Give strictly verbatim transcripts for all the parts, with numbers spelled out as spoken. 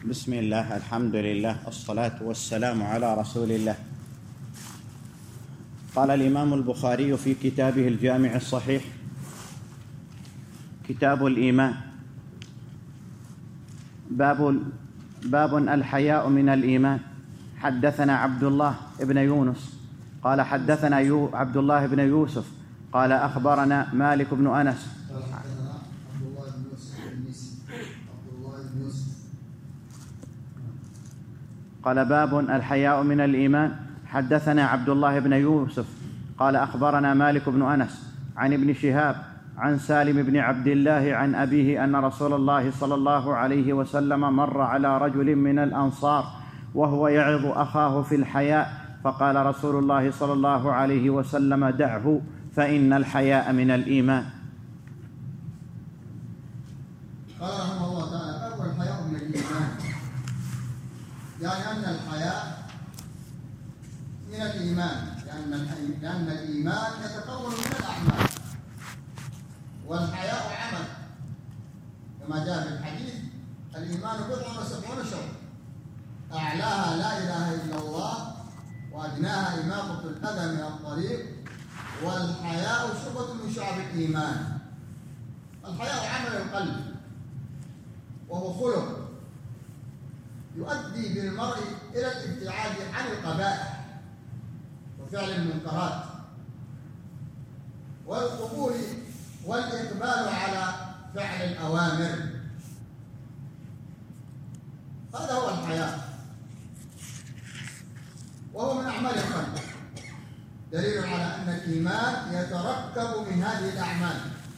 بسم الله، الحمد لله، الصلاة والسلام على رسول الله. قال الإمام البخاري في كتابه الجامع الصحيح: كتاب الإيمان. باب باب الحياء من الإيمان. حدثنا عبد الله بن يونس قال حدثنا يو عبد الله بن يوسف قال أخبرنا مالك بن أنس قال باب الحياء من الإيمان. حدثنا عبد الله بن يوسف قال أخبرنا مالك بن أنس عن ابن شهاب عن سالم بن عبد الله عن أبيه أن رسول الله صلى الله عليه وسلم مر على رجل من الأنصار وهو يعظ أخاه في الحياء، فقال رسول الله صلى الله عليه وسلم: دعه فإن الحياء من الإيمان. قال رحمه الله تعالى: باب الحياء من الإيمان، يعني أن الحياء من الإيمان، لأن لأن الإيمان يتكون من الأعمال، والحياء عمل، كما جاء في الحديث: الإيمان بضع وسبعون شعبة، أعلاها لا إله إلا الله، وأدناها إماطة الأذى من الطريق، والحياء شعبة من شعب الإيمان. الحياء عمل القلب، وهو خلق يؤدي بالمرء إلى الابتعاد عن القبائح وفعل المنكرات والقبول والإقبال على فعل الأوامر. هذا هو الحياء، وهو من أعمال القلب، دليل على أن الإيمان يتركب من هذه الأعمال.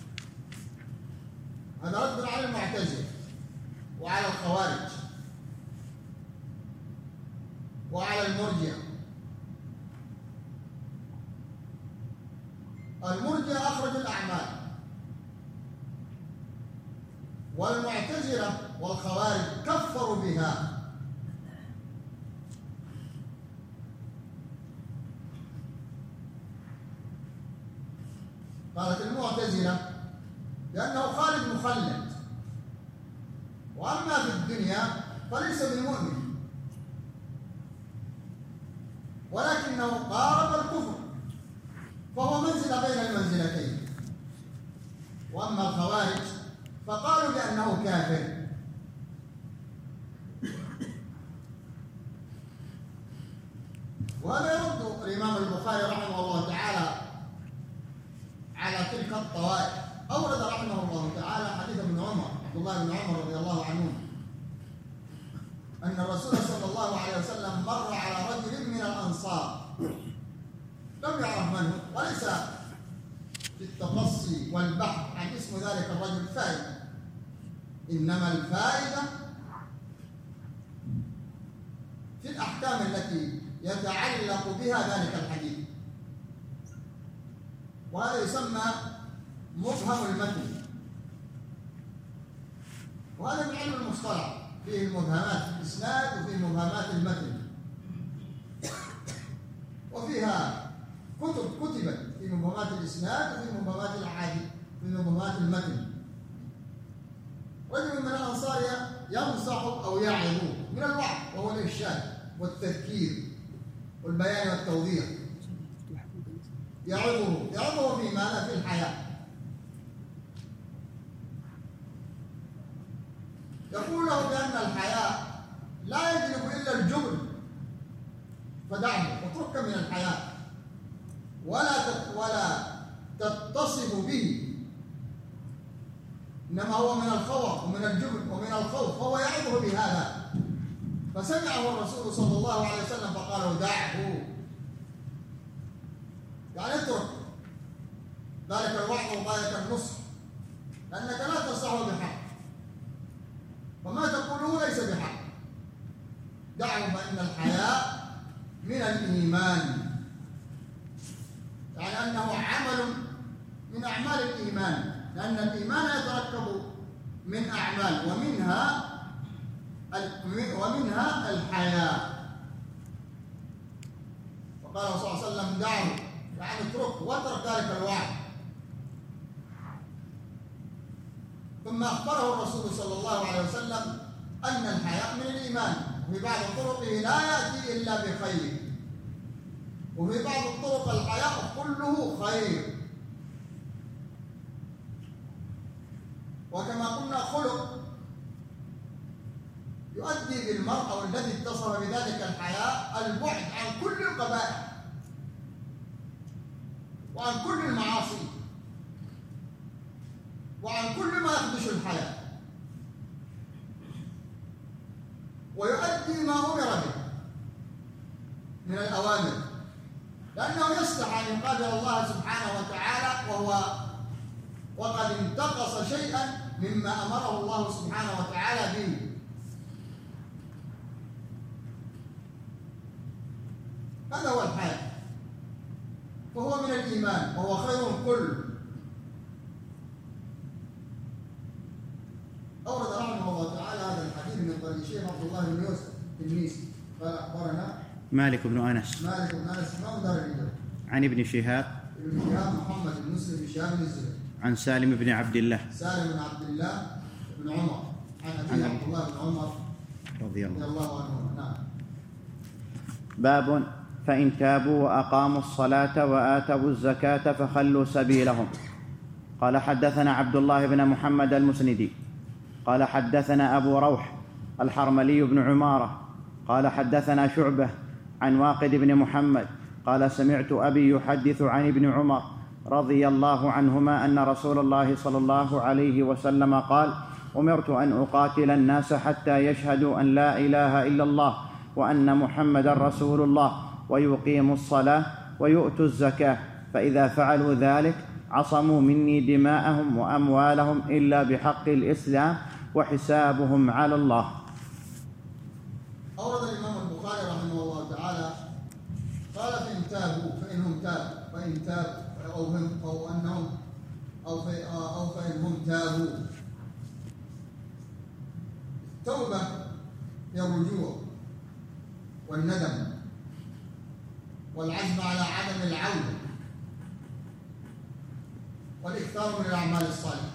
هذا رد على المعتزلة وعلى الخوارج وعلى المرجئة. المرجئة أخرجوا الأعمال، والمعتزلة والخوارج كفروا بها. قالت المعتزلة لأنه خالد مخلد، وأما في الدنيا فليس بمؤمن، ولكنه قارب الكفر، فهو منزل بين المنزلتين. وأما الخوارج فقالوا بأنه كافر. وهذا يرد الإمام البخاري رحمه الله تعالى على تلك الطوائف. أورد رحمه الله تعالى حديث ابن عمر عبد الله بن عمر رضي الله عنه أن الرسول صلى الله عليه وسلم مر على رجل من الأنصار لم يعرف من هو، وليس في التفصي والبحث عن اسم ذلك الرجل فائدة، إنما الفائدة في الأحكام التي يتعلق بها ذلك الحديث، وهذا يسمى مبهم المتن. وهذا من علم المصطلح، فيه المبهمات في الإسناد وفيه مبهمات المتن، وفيها كتب كتبت في مبهمات الإسناد وفي مبهمات الأحاديث في مبهمات المتن. رجل من الأنصار ينصح أو يعظ من الوعظ، وهو الإرشاد والتذكير والبيان والتوضيح. يعظه يعظه في ماذا؟ في الحياة. يقول له بأن الحياء لا يجلب إلا الجبن، فدعه واترك من الحياء ولا ولا تتصف به، إنما هو من الخوف ومن الجبن ومن الخوف، فهو يعظه بهذا. فسمعه الرسول صلى الله عليه وسلم فقال له: دعه، يعني اترك ذلك الوعظ وذلك النصح، لأنك لا تصلح بحق، وما تقوله ليس بحق. دعه فإن الحياء من الإيمان، يعني أنه عمل من أعمال الإيمان، لأن الإيمان يتركب من أعمال، ومنها ومنها الحياء. وقال صلى الله عليه وسلم: دعه، يعني اترك واترك ذلك الوعظ. ثم أخبره الرسول صلى الله عليه وسلم أن الحياء من الإيمان، وفي بعض طرقه لا يأتي إلا بخير، وفي بعض الطرق الحياء كله خير. وكما قلنا خلق يؤدي بالمرء أو الذي اتصف بذلك الحياء البعد عن كل القبائح وعن كل المعاصي وعن كل ما يخدش الحياة، ويؤدي ما أمر به من الأوامر، لأنه يستحي أن يقابل الله سبحانه وتعالى وهو وقد انتقص شيئا مما أمره الله سبحانه وتعالى به. هذا هو الحياء، وهو من الإيمان وهو خير كله. أورد رحمه الله تعالى هذا الحديث من طريق الشيخ عبد الله بن يوسف التلميذي قال أخبرنا مالك بن أنس مالك بن أنس إمام دار الهجرة عن ابن شهاب ابن شهاب محمد بن مسلم بن شهاب بن الزبير عن سالم بن عبد الله سالم بن عبد الله بن عمر عن أبي عبد الله بن عمر رضي الله, رضي الله عنه. نعم. باب فإن تابوا وأقاموا الصلاة وآتوا الزكاة فخلوا سبيلهم. قال حدثنا عبد الله بن محمد المسندي قال حدثنا أبو روح الحرملي بن عمارة قال حدثنا شعبة عن واقد بن محمد قال سمعت أبي يحدث عن ابن عمر رضي الله عنهما أن رسول الله صلى الله عليه وسلم قال أمرت أن أقاتل الناس حتى يشهدوا أن لا إله إلا الله وأن محمدا رسول الله ويقيموا الصلاة ويؤتوا الزكاة، فإذا فعلوا ذلك عصموا مني دماءهم وأموالهم إلا بحق الإسلام وحسابهم على الله. أورد الإمام البخاري رحمه الله تعالى قال فإن تابوا فإنهم تابوا فإن تابوا أو, هم أو أنهم أو, في أو فإنهم تابوا. التوبة هي الرجوع والندم والعزم على عدم العودة والإكثار من الأعمال الصالحة.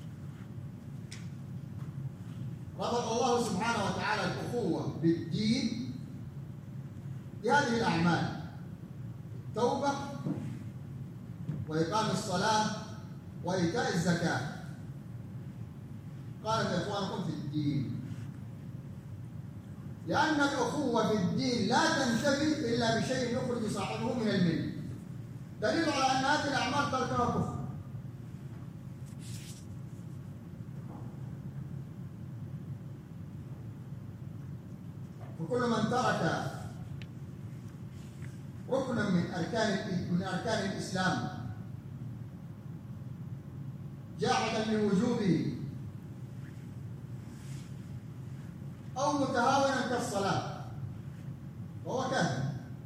ربط الله سبحانه وتعالى الأخوة بالدين بهذه الأعمال: التوبة وإقام الصلاة وإيتاء الزكاة. قال إخوانكم في الدين، لأن الأخوة في الدين لا تنتفي إلا بشيء يخرج صاحبه من الملة، دليل على أن هذه الأعمال تركها كفر. وكل من ترك ركنا من أركان من أركان الإسلام جاحدا لوجوبه أو متهاونا كالصلاة وهو كافر،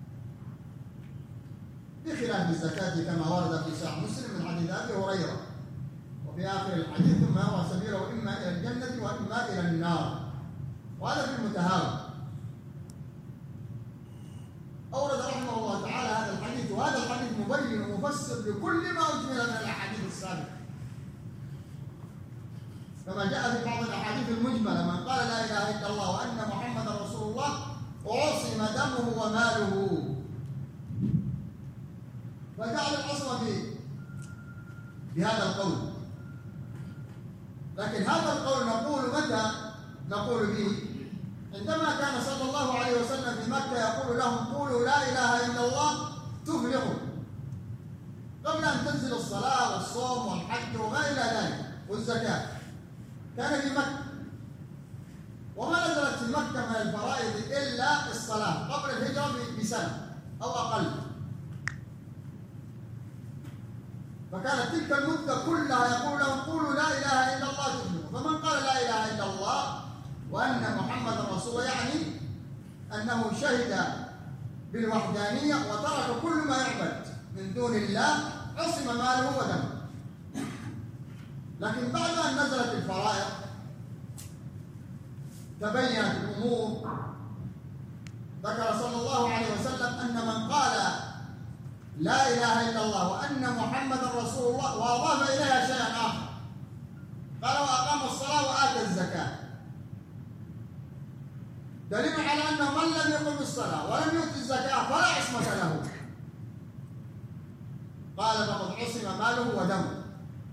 بخلاف الزكاة كما ورد في صحيح مسلم من حديث أبي هريرة وفي آخر الحديث: ثم يرى سبيله إما إلى الجنة وإما إلى النار. وهذا في المتهاون. أورد رحمه الله تعالى هذا الحديث، وهذا الحديث مبين ومفسر لكل ما أجمل من الأحاديث السابقة، كما جاء في بعض الأحاديث المجملة: من قال لا إله إلا الله وأن محمدا رسول الله عصم دمه وماله. فجعل الأصل بهذا القول. لكن هذا القول نقول متى نقول به؟ عندما كان صلى الله عليه وسلم في مكة يقول لهم: قولوا لا إله إلا الله تفلحوا، قبل أن تنزل الصلاة والصوم والحج وما إلى ذلك والزكاة. كان في مكة، وما نزلت في مكة من الفرائض إلا الصلاة قبل الهجرة بسنة أو أقل، فكانت تلك المدة كلها يقول لهم: قولوا لا إله إلا الله تفلحوا. فمن قال لا إله إلا الله وأن محمدا رسول الله يعني أنه شهد بالوحدانية وترك كل ما يعبد من دون الله، عصم ماله ودمه. لكن بعد أن نزلت الفرائض تبينت الأمور. ذكر صلى الله عليه وسلم أن من قال لا إله إلا الله وأن محمدا رسول الله وأضاف إليها شيئا آخر، قال: وأقام الصلاة وآتى الزكاة، دليل على أن من لم يقم الصلاة ولم يؤتي الزكاة فلا عصمة له. قال فقد عصم ماله ودمه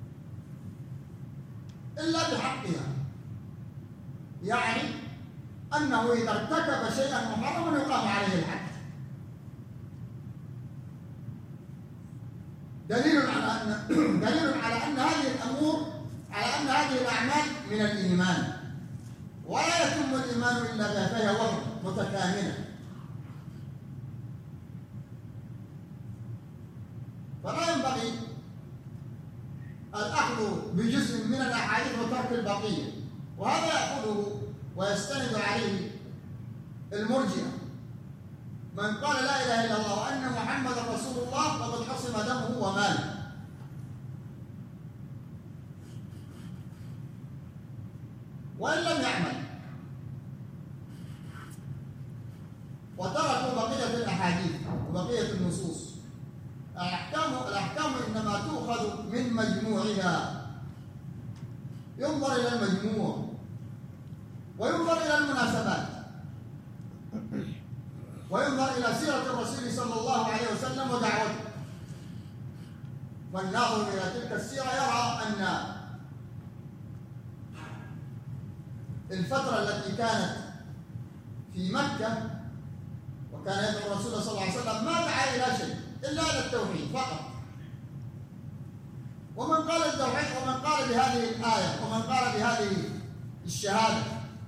إلا بحقها، يعني أنه إذا ارتكب شيئا محرما يقام عليه الحد. دليل على أن دليل على أن هذه الأمور على أن هذه الأعمال من الإيمان، ولا يتم الإيمان إلا بها، فهي وحدة متكاملة. فلا ينبغي الأخذ بجزء من الأحاديث وترك البقية، وهذا يأخذه ويستند عليه المرجئة. من قال لا إله إلا الله وأن محمدا رسول الله فقد حصم دمه وماله. وإن لم يعمل وتركوا بقية الأحاديث وبقية النصوص، الأحكام الأحكام إنما تؤخذ من مجموعها. ينظر إلى المجموع وينظر إلى المناسبات وينظر إلى سيرة الرسول صلى الله عليه وسلم ودعوته. والناظر إلى تلك السيرة يرى أن الفترة التي كانت في مكة وكان يدعو الرسول صلى الله عليه وسلم ما دعا إلى شيء إلا إلى التوحيد فقط. ومن قال التوحيد ومن قال بهذه الآية ومن قال بهذه الشهادة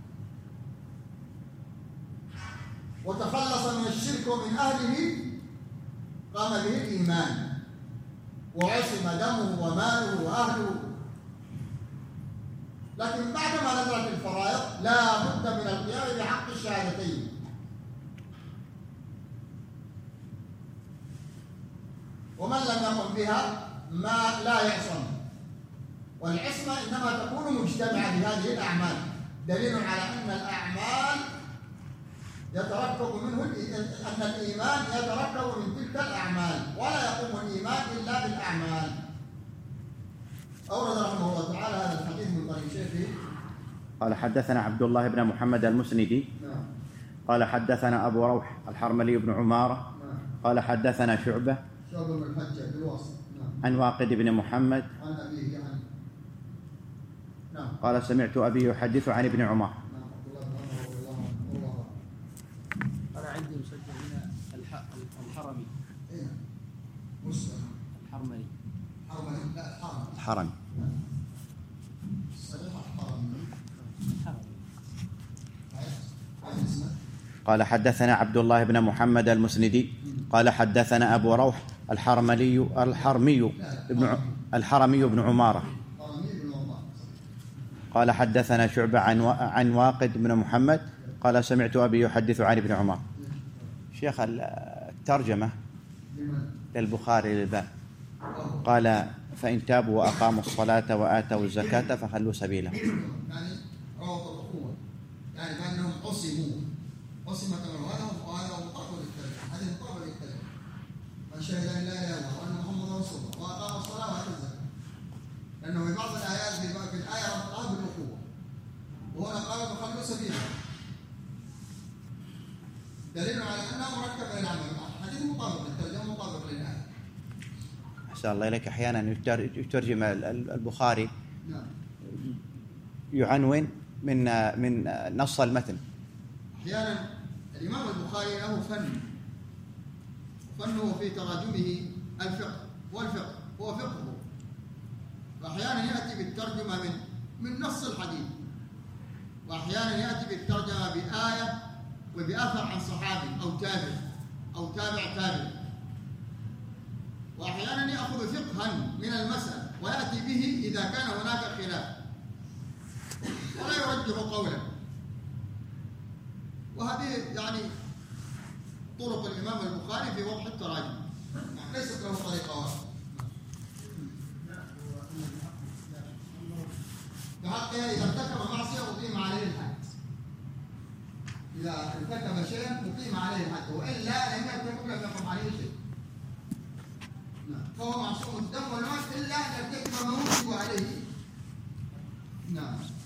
وتخلص من الشرك ومن أهله قام به الإيمان وعصم دمه وماله وأهله. لكن بعدما نزلت الفرائض لا بد من القيام بحق الشهادتين. ومن لم يقم بها ما لا يعصم، والعصمة إنما تكون مجتمعة بهذه الأعمال. دليل على أن الأعمال يتركب منه أن الإيمان يتركب من تلك الأعمال، ولا يقوم الإيمان إلا بالأعمال. أورد رحمه الله تعالى هذا الحديث من طريق شيخه. قال حدثنا عبد الله بن محمد المسندي نعم. قال حدثنا أبو روح الحرملي بن عمارة نعم. قال حدثنا شعبة شعبة بن الحجاج بالواسط. نعم. عن واقد بن محمد عن أبيه عن نعم. قال سمعت أبي يحدث عن ابن عمر. نعم. عبد الله بن عمر رضي الله عنه والله أنا عندي مسجل هنا الح... الحرمي. إيه مسلم الحرملي. حرملي لا الحرمي. الحرمي. صحيح الحرمي. الحرمي. عايز اسمه. قال حدثنا عبد الله بن محمد المسندي قال حدثنا أبو روح الحرملي الحرمي ابن ع... الحرمي بن عمارة حرمي بن عمر. قال حدثنا شعبة عن و... عن واقد بن محمد قال سمعت أبي يحدث عن ابن عمر. شيخ الترجمة لمن؟ للبخاري للباب قال فإن تابوا وأقاموا الصلاة وآتوا الزكاة فخلوا سبيلهم. يعني روض الأخوة، يعني بأنهم عصموا عصمة وهذا وهذا مطابق للكلمة، هذه مطابق للكلمة. من شهد أن لا إله إلا الله وأن محمدا رسول الله وأقام الصلاة وآتى الزكاة. لأنه في بعض الآيات في الآية ربطها بالأخوة، وهنا قال فخلوا سبيلهم. دليل على أنه مركب للعمل. حديث مطابق للترجمة مطابق للآية. أحسن الله إليك. أحيانا يترجم البخاري نعم. يعنون من من نص المتن. أحيانا الإمام البخاري له فن، فنه في تراجمه الفقه، والفقه هو فقهه. فأحيانا يأتي بالترجمة من من نص الحديث، وأحيانا يأتي بالترجمة بآية وبأثر عن صحابي أو تابع أو تابع تابع، وأحيانا يأخذ فقها من المسألة ويأتي به إذا كان هناك خلاف ولا يرجح قوله. وهذه يعني طرق الإمام البخاري في وضح التراجم، ليست له طريقة واحدة. بحقها إذا ارتكب معصية أقيم عليه الحد. إذا ارتكب شيئا أقيم عليه الحد، وإلا لم يرتكب لم يقم عليه شيء. فهو معصوم الدم والمال إلا أن يرتكب ما وجب عليه. نعم.